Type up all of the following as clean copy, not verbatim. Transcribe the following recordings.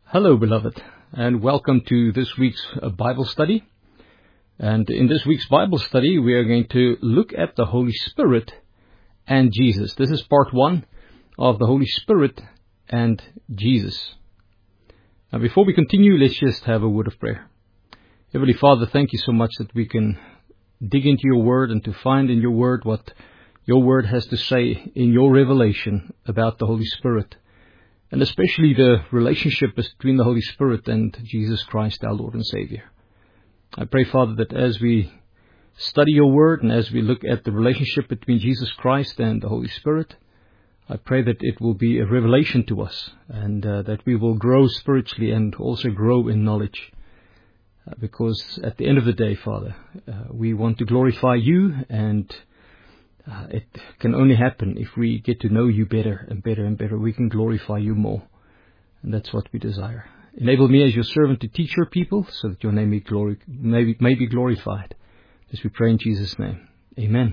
Hello, beloved, and welcome to this week's Bible study. And in this week's Bible study, we are going to look at the Holy Spirit and Jesus. This is part 1 of the Holy Spirit and Jesus. Now, before we continue, let's just have a word of prayer. Heavenly Father, thank you so much that we can dig into your word and to find in your word what your word has to say in your revelation about the Holy Spirit. And especially the relationship between the Holy Spirit and Jesus Christ, our Lord and Savior. I pray, Father, that as we study your word and as we look at the relationship between Jesus Christ and the Holy Spirit, I pray that it will be a revelation to us and that we will grow spiritually and also grow in knowledge. Because at the end of the day, Father, we want to glorify you, and it can only happen if we get to know you better and better and better. We can glorify you more. And that's what we desire. Enable me as your servant to teach your people so that your name may be glorified. As we pray in Jesus' name. Amen.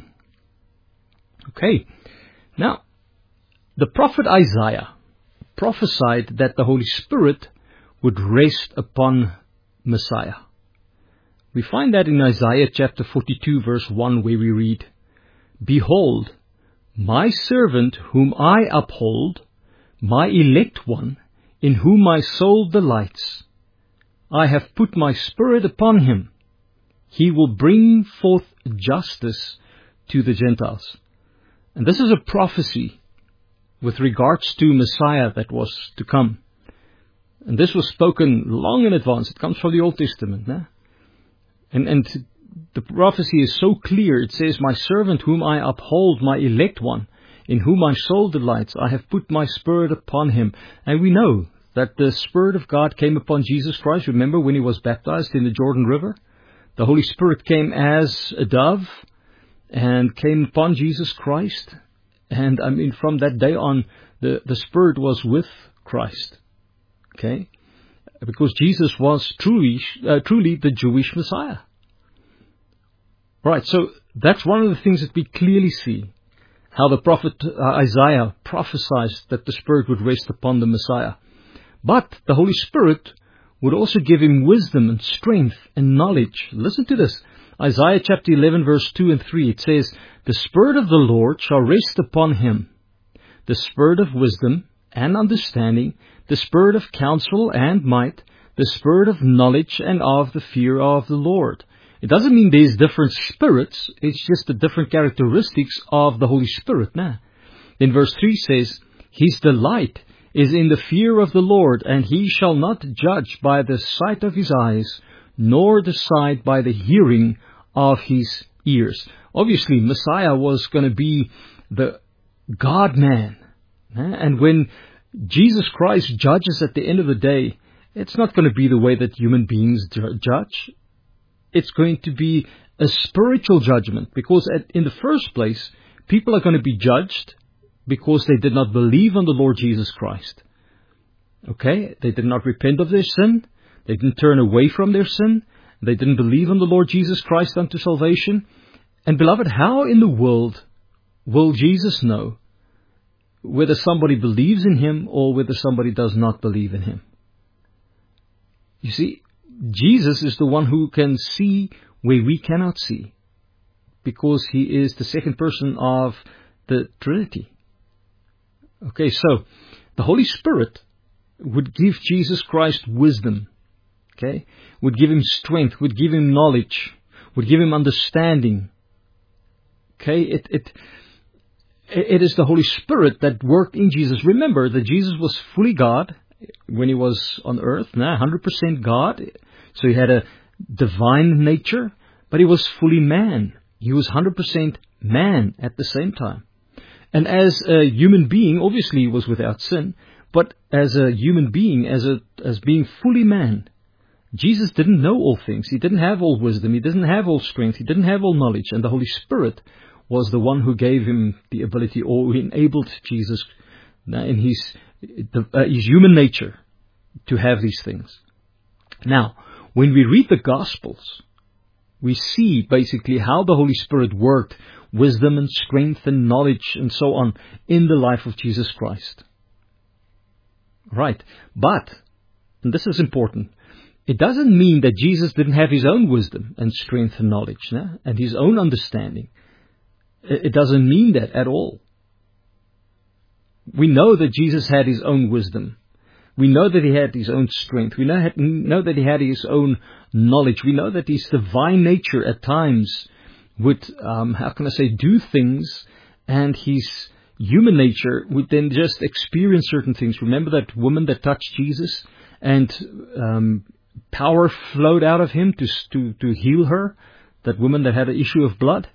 Okay. Now, the prophet Isaiah prophesied that the Holy Spirit would rest upon Messiah. We find that in Isaiah chapter 42 verse 1, where we read, "Behold, my servant whom I uphold, my elect one, in whom my soul delights. I have put my spirit upon him. He will bring forth justice to the Gentiles." And this is a prophecy with regards to Messiah that was to come. And this was spoken long in advance. It comes from the Old Testament. And the prophecy is so clear. It says, "My servant whom I uphold, my elect one, in whom my soul delights, I have put my spirit upon him." And we know that the Spirit of God came upon Jesus Christ. Remember when he was baptized in the Jordan River? The Holy Spirit came as a dove and came upon Jesus Christ. And from that day on, the Spirit was with Christ. Okay? Because Jesus was truly the Jewish Messiah. Right, so that's one of the things that we clearly see. How the prophet Isaiah prophesied that the Spirit would rest upon the Messiah. But the Holy Spirit would also give him wisdom and strength and knowledge. Listen to this. Isaiah chapter 11 verse 2 and 3. It says, "The Spirit of the Lord shall rest upon him. The Spirit of wisdom and understanding, the Spirit of counsel and might, the Spirit of knowledge and of the fear of the Lord." It doesn't mean there's different spirits. It's just the different characteristics of the Holy Spirit. Then verse 3 says, "His delight is in the fear of the Lord, and he shall not judge by the sight of his eyes, nor decide by the hearing of his ears." Obviously, Messiah was going to be the God-man. And when Jesus Christ judges at the end of the day, it's not going to be the way that human beings judge. It's going to be a spiritual judgment, because in the first place, people are going to be judged because they did not believe on the Lord Jesus Christ. Okay? They did not repent of their sin. They didn't turn away from their sin. They didn't believe on the Lord Jesus Christ unto salvation. And beloved, how in the world will Jesus know whether somebody believes in him or whether somebody does not believe in him? You see, Jesus is the one who can see where we cannot see, because he is the second person of the Trinity. Okay, so the Holy Spirit would give Jesus Christ wisdom, okay, would give him strength, would give him knowledge, would give him understanding. Okay, it is the Holy Spirit that worked in Jesus. Remember that Jesus was fully God when he was on earth, 100% God. So he had a divine nature, but he was fully man. He was 100% man at the same time. And as a human being, obviously he was without sin, but as a human being, as being fully man, Jesus didn't know all things. He didn't have all wisdom. He didn't have all strength. He didn't have all knowledge. And the Holy Spirit was the one who gave him the ability, or who enabled Jesus in his human nature to have these things. Now, when we read the Gospels, we see basically how the Holy Spirit worked, wisdom and strength and knowledge and so on, in the life of Jesus Christ. Right. But and this is important, it doesn't mean that Jesus didn't have his own wisdom and strength and knowledge, and his own understanding. It doesn't mean that at all. We know that Jesus had his own wisdom. We know that he had his own strength. We know that he had his own knowledge. We know that his divine nature at times would, do things, and his human nature would then just experience certain things. Remember that woman that touched Jesus, and power flowed out of him to heal her? That woman that had an issue of blood?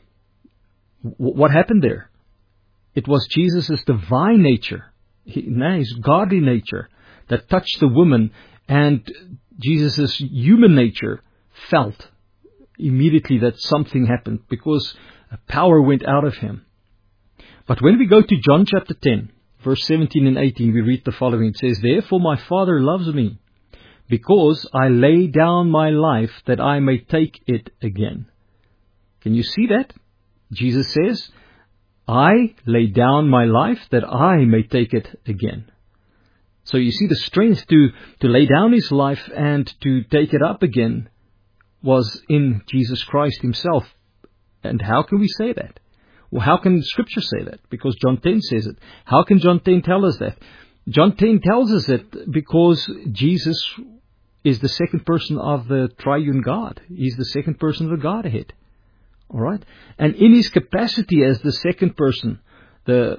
What happened there? It was Jesus' divine nature, his godly nature, that touched the woman, and Jesus' human nature felt immediately that something happened because power went out of him. But when we go to John chapter 10, verse 17 and 18, we read the following. It says, "Therefore my Father loves me, because I lay down my life that I may take it again." Can you see that? Jesus says, "I lay down my life that I may take it again." So you see, the strength to lay down his life and to take it up again was in Jesus Christ himself. And how can we say that? Well, how can Scripture say that? Because John 10 says it. How can John 10 tell us that? John 10 tells us it because Jesus is the second person of the triune God. He's the second person of the Godhead. All right? And in his capacity as the second person of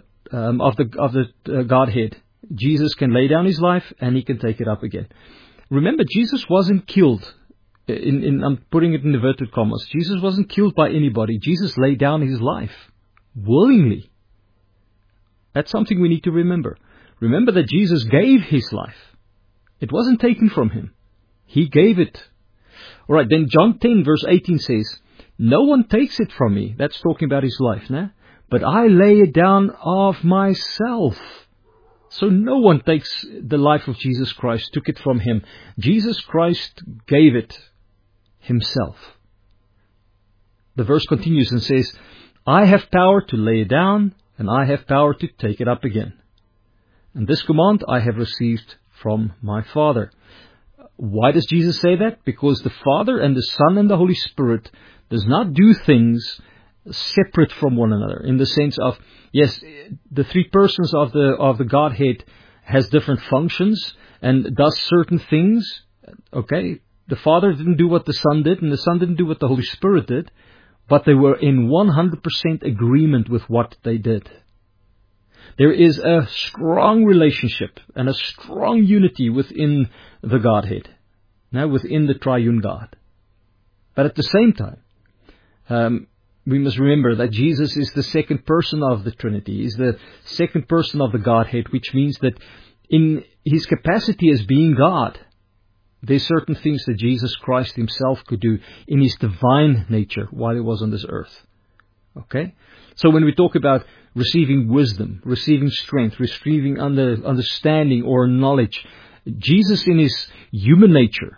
the Godhead, Jesus can lay down his life and he can take it up again. Remember, Jesus wasn't killed. I'm putting it in inverted commas. Jesus wasn't killed by anybody. Jesus laid down his life willingly. That's something we need to remember. Remember that Jesus gave his life. It wasn't taken from him. He gave it. All right, then John 10 verse 18 says, "No one takes it from me." That's talking about his life, "but I lay it down of myself." So no one takes the life of Jesus Christ, took it from him. Jesus Christ gave it himself. The verse continues and says, "I have power to lay it down, and I have power to take it up again. And this command I have received from my Father." Why does Jesus say that? Because the Father and the Son and the Holy Spirit does not do things separate from one another, in the sense of, yes, the three persons of the Godhead has different functions and does certain things. Okay, the Father didn't do what the Son did, and the Son didn't do what the Holy Spirit did, but they were in 100% agreement with what they did. There is a strong relationship and a strong unity within the Godhead, within the triune God. But at the same time, we must remember that Jesus is the second person of the Trinity. He's the second person of the Godhead, which means that in his capacity as being God, there's certain things that Jesus Christ himself could do in his divine nature while he was on this earth. Okay? So when we talk about receiving wisdom, receiving strength, receiving understanding or knowledge, Jesus in his human nature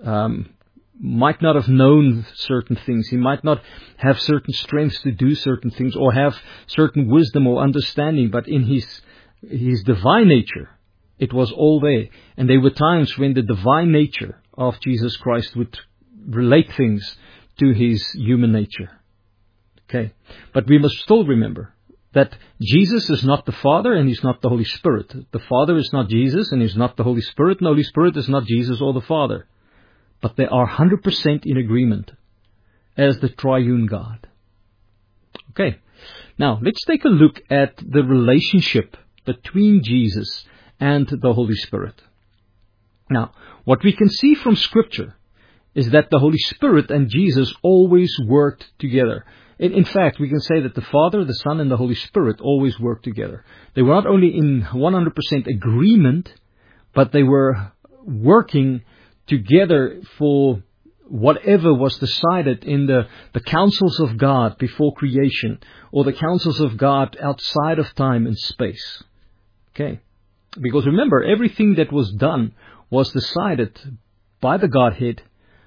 might not have known certain things. He might not have certain strengths to do certain things or have certain wisdom or understanding, but in his divine nature, it was all there. And there were times when the divine nature of Jesus Christ would relate things to his human nature. Okay. But we must still remember that Jesus is not the Father and he's not the Holy Spirit. The Father is not Jesus and he's not the Holy Spirit, and the Holy Spirit is not Jesus or the Father. But they are 100% in agreement as the triune God. Okay. Now, let's take a look at the relationship between Jesus and the Holy Spirit. Now, what we can see from Scripture is that the Holy Spirit and Jesus always worked together. In fact, we can say that the Father, the Son, and the Holy Spirit always worked together. They were not only in 100% agreement, but they were working together for whatever was decided in the counsels of God before creation, or the counsels of God outside of time and space. Okay? Because remember, everything that was done was decided by the Godhead.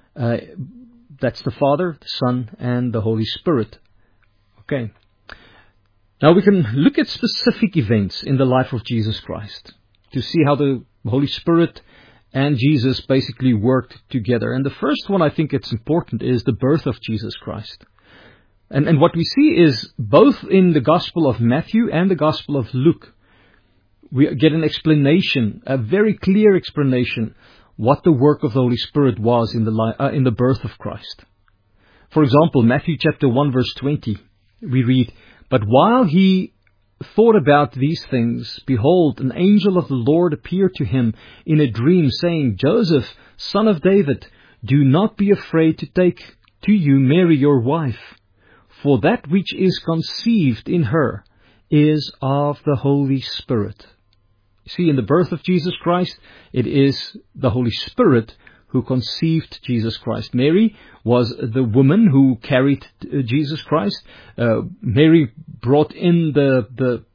That's the Father, the Son, and the Holy Spirit. Okay. Now we can look at specific events in the life of Jesus Christ to see how the Holy Spirit and Jesus basically worked together. And the first one I think it's important is the birth of Jesus Christ. And what we see is both in the Gospel of Matthew and the Gospel of Luke, we get an explanation, a very clear explanation, what the work of the Holy Spirit was in the birth of Christ. For example, Matthew chapter 1 verse 20, we read, "But while he thought about these things, behold, an angel of the Lord appeared to him in a dream, saying, Joseph, son of David, do not be afraid to take to you Mary your wife, for that which is conceived in her is of the Holy Spirit." You see, in the birth of Jesus Christ, it is the Holy Spirit who conceived Jesus Christ. Mary was the woman who carried Jesus Christ. Mary brought in the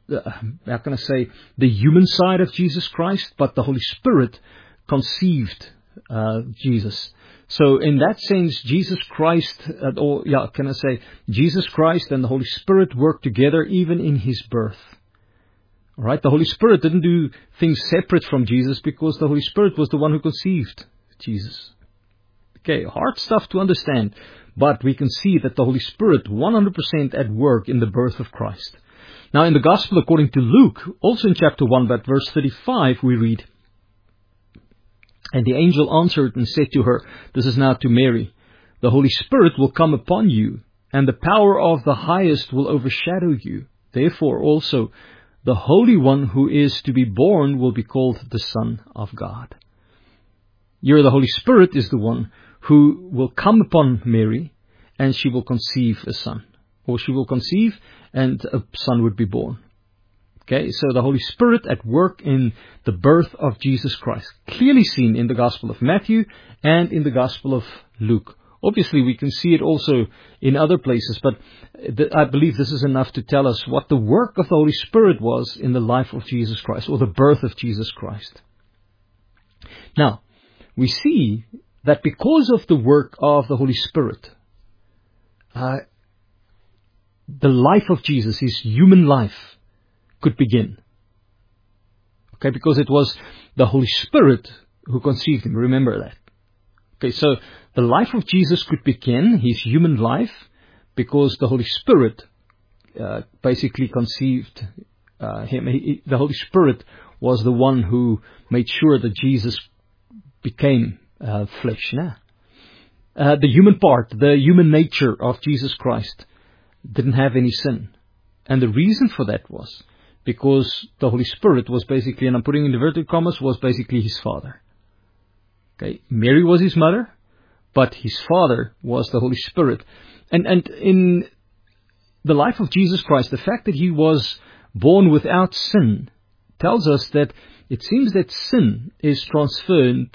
human side of Jesus Christ, but the Holy Spirit conceived Jesus. So in that sense, Jesus Christ and the Holy Spirit worked together even in His birth. All right, the Holy Spirit didn't do things separate from Jesus because the Holy Spirit was the one who conceived Jesus. Okay, hard stuff to understand, but we can see that the Holy Spirit 100% at work in the birth of Christ. Now in the Gospel according to Luke, also in chapter 1, but verse 35, we read, "And the angel answered and said to her," this is now to Mary, "The Holy Spirit will come upon you, and the power of the Highest will overshadow you. Therefore also the Holy One who is to be born will be called the Son of God." Here the Holy Spirit is the one who will come upon Mary, and she will conceive a son. Or she will conceive and a son would be born. Okay, so the Holy Spirit at work in the birth of Jesus Christ. Clearly seen in the Gospel of Matthew and in the Gospel of Luke. Obviously, we can see it also in other places, but I believe this is enough to tell us what the work of the Holy Spirit was in the life of Jesus Christ, or the birth of Jesus Christ. Now, we see that because of the work of the Holy Spirit, the life of Jesus, His human life, could begin. Okay, because it was the Holy Spirit who conceived Him. Remember that. Okay, so the life of Jesus could begin, His human life, because the Holy Spirit basically conceived Him. The Holy Spirit was the one who made sure that Jesus became flesh. The human part, the human nature of Jesus Christ didn't have any sin. And the reason for that was because the Holy Spirit was basically, and I'm putting in inverted commas, was basically His Father. Okay, Mary was His mother, but His Father was the Holy Spirit. And in the life of Jesus Christ, the fact that He was born without sin tells us that it seems that sin is transferred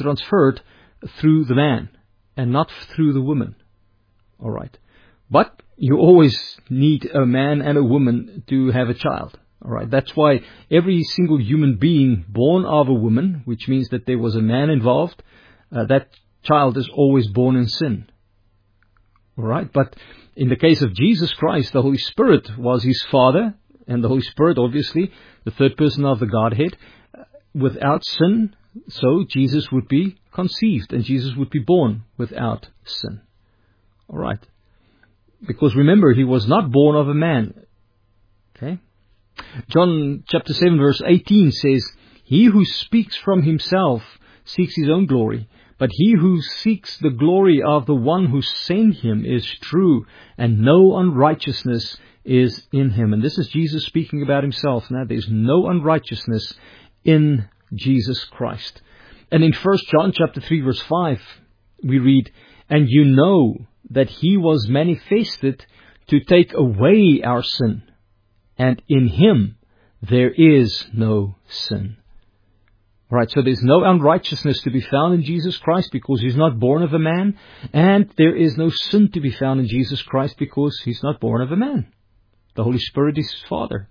through the man and not through the woman. All right. But you always need a man and a woman to have a child. All right. That's why every single human being born of a woman, which means that there was a man involved, that child is always born in sin. All right. But in the case of Jesus Christ, the Holy Spirit was His Father, and the Holy Spirit, obviously, the third person of the Godhead, without sin. So Jesus would be conceived, and Jesus would be born without sin. All right. Because remember, He was not born of a man. Okay. John chapter 7 verse 18 says, "He who speaks from himself seeks his own glory, but he who seeks the glory of the one who sent him is true, and no unrighteousness is in him." And this is Jesus speaking about Himself. Now, there's no unrighteousness in Jesus Christ. And in 1 John chapter 3 verse 5, we read, "And you know that He was manifested to take away our sin, and in Him there is no sin." Right, so there's no unrighteousness to be found in Jesus Christ because He's not born of a man, and there is no sin to be found in Jesus Christ because He's not born of a man. The Holy Spirit is His Father.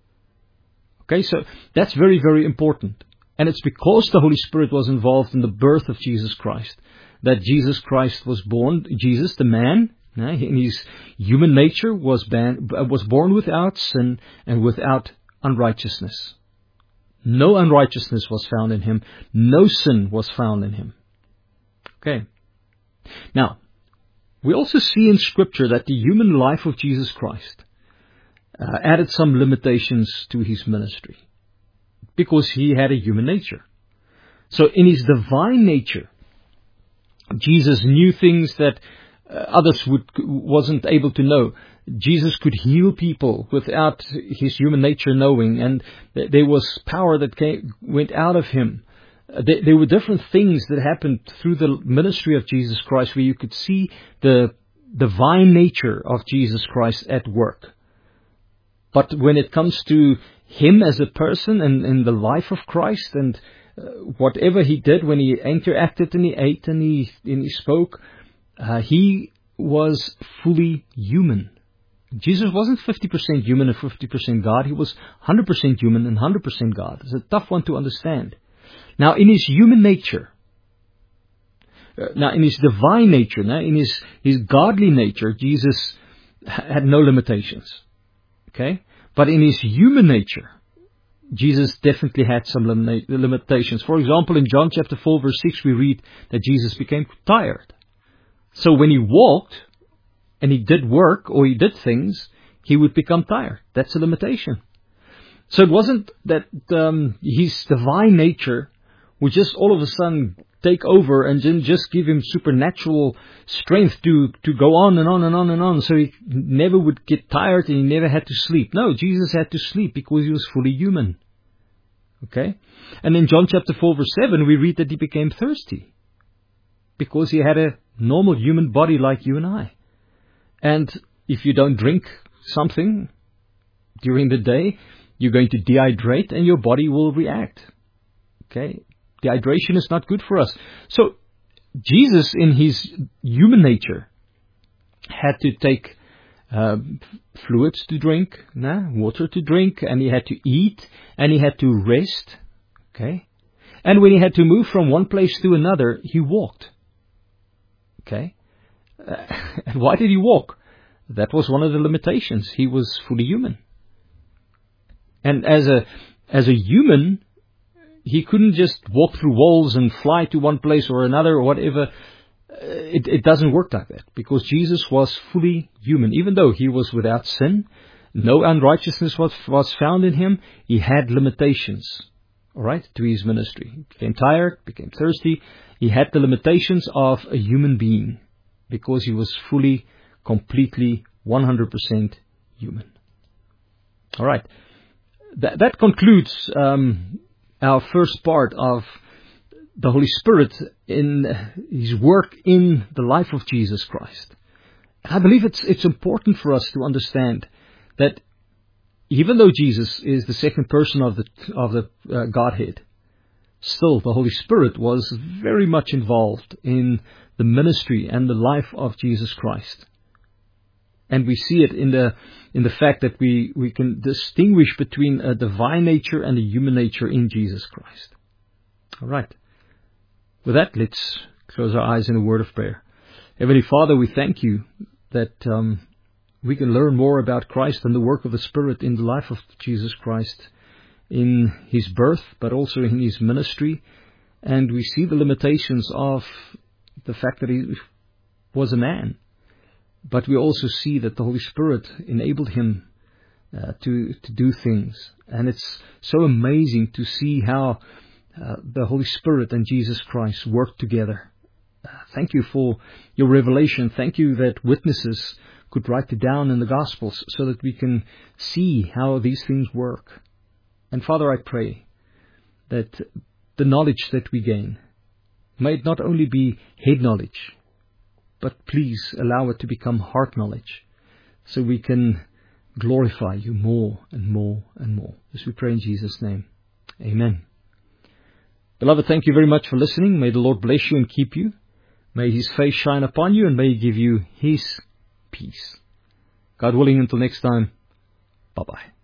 Okay, so that's very, very important. And it's because the Holy Spirit was involved in the birth of Jesus Christ that Jesus Christ was born. Jesus, the man, in His human nature, was born without sin and without unrighteousness. No unrighteousness was found in him. No sin was found in him. Okay. Now, we also see in Scripture that the human life of Jesus Christ added some limitations to his ministry, because he had a human nature. So in his divine nature, Jesus knew things that others wasn't able to know. Jesus could heal people without his human nature knowing, and there was power that went out of him. There were different things that happened through the ministry of Jesus Christ where you could see the divine nature of Jesus Christ at work. But when it comes to him as a person and the life of Christ and whatever he did when he interacted and he ate and he spoke, he was fully human. Jesus wasn't 50% human and 50% God. He was 100% human and 100% God. It's a tough one to understand. Now, in his human nature, in his divine nature, in his godly nature, Jesus had no limitations. Okay? But in his human nature, Jesus definitely had some limitations. For example, in John chapter 4, verse 6, we read that Jesus became tired. So when he walked and he did work or he did things, he would become tired. That's a limitation. So it wasn't that his divine nature would just all of a sudden take over and then just give him supernatural strength to go on and on and on and on. So he never would get tired and he never had to sleep. No, Jesus had to sleep because he was fully human. Okay? And in John chapter 4 verse 7 we read that he became thirsty because he had a normal human body like you and I. And if you don't drink something during the day, you're going to dehydrate and your body will react. Okay? Dehydration is not good for us. So, Jesus in his human nature had to take fluids to drink, water to drink, and he had to eat, and he had to rest. Okay? And when he had to move from one place to another, he walked. Okay? And why did he walk? That was one of the limitations. He was fully human. And as a human, he couldn't just walk through walls and fly to one place or another or whatever. It doesn't work like that, because Jesus was fully human. Even though he was without sin, no unrighteousness was found in him, he had limitations, all right, to his ministry. He became tired, became thirsty. He had the limitations of a human being because he was fully, completely, 100% human. All right. That concludes our first part of the Holy Spirit in his work in the life of Jesus Christ. And I believe it's important for us to understand that even though Jesus is the second person of the Godhead, still the Holy Spirit was very much involved in the ministry and the life of Jesus Christ. And we see it in the fact that we can distinguish between a divine nature and a human nature in Jesus Christ. All right. With that, let's close our eyes in a word of prayer. Heavenly Father, we thank you that we can learn more about Christ and the work of the Spirit in the life of Jesus Christ, in his birth, but also in his ministry. And we see the limitations of the fact that he was a man. But we also see that the Holy Spirit enabled him to do things. And it's so amazing to see how the Holy Spirit and Jesus Christ work together. Thank you for your revelation. Thank you that witnesses could write it down in the Gospels so that we can see how these things work. And Father, I pray that the knowledge that we gain may it not only be head knowledge, but please allow it to become heart knowledge so we can glorify you more and more and more. As we pray in Jesus' name. Amen. Beloved, thank you very much for listening. May the Lord bless you and keep you. May his face shine upon you and may he give you his peace. God willing, until next time, bye-bye.